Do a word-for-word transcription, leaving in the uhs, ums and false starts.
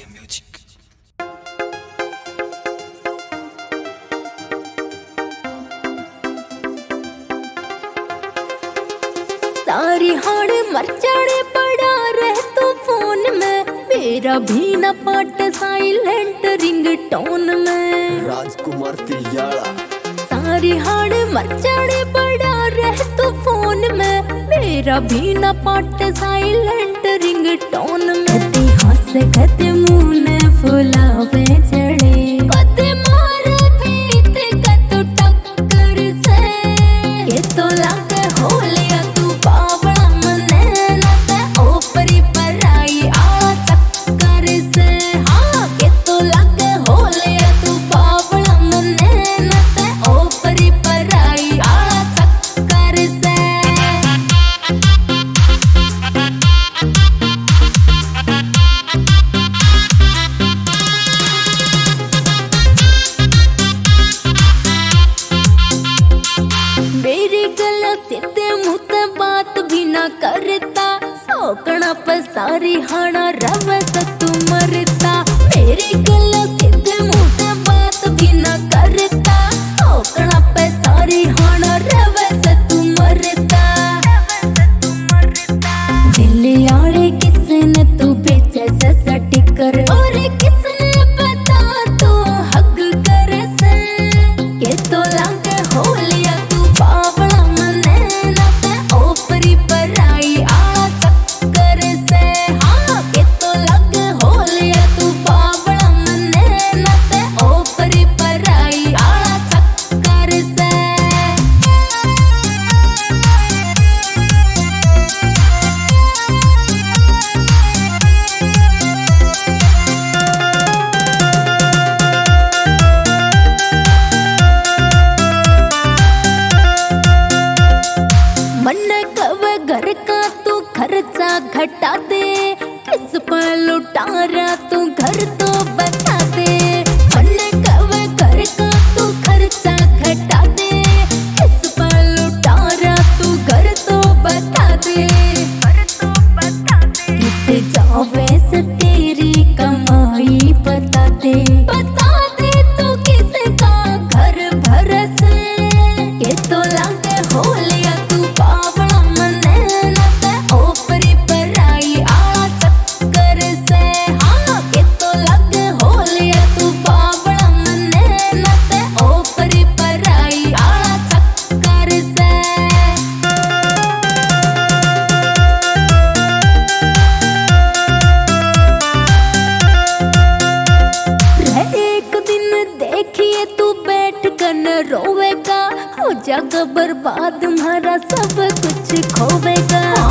ए music. सारी हाड़ मर जाने पड़ा रह तो फोन में, मेरा भी न पाट साइलेंट रिंगटोन में। राजकुमार तिलियाड़ा। सारी हाड़ मर जाने पड़ा रह तो फोन में, मेरा भी न पाट साइलेंट रिंगटोन में। कते हंस कते मुंह ने फुलावे चढ़े, कते मारे पीत कतो टक्कर से। ये तो लागे हो लिया तू बावड़ा मने न ते ओपरी पराई आ चक्कर से। हाँ ये तो लागे हो लिया तू बावड़ा मने न ते ओपरी पराई आ चक्कर से। मेरी गला सीधे मुँह ते बात भी ना करता, सौकना पसारी हाना रवस तू मरता। मेरी गला सीधे मुँह ते बात भी ना करता, सौकना पसारी हाना रवस तू मरता। दिल यारे किसने तू बेचे से टिकर, और किसने पता तू हग कर से। ये तो लागे हो लिया तू बावड़ा मने न ते ओपरी पराई आ चक्कर से। हाँ ये तो लागे हो लिया तू बावड़ा मने न ते ओपरी पराई आ चक्कर से। मन कवे घर का तू खर्चा घटा दे, किस पर लुटा रहा तू घर तो बता दे। मन कवे घर का तू खर्चा घटा दे, किस पर लुटा रहा तू घर तो बता दे। कित जावे से तेरी कमाई बता दे, बता दे तू किसका घर भरस। ये तो लागे हो लिया तू बावड़ा मने न ते ओपरी पराई आ चक्कर से। हाँ ये तो लागे हो लिया तू बावड़ा मने न ते ओपरी पराई आ चक्कर से। रह एक दिन देखिए तू बैठ कर न रोवेगा, हो जाएगा बर्बाद तुम्हारा सब कुछ खोवेगा।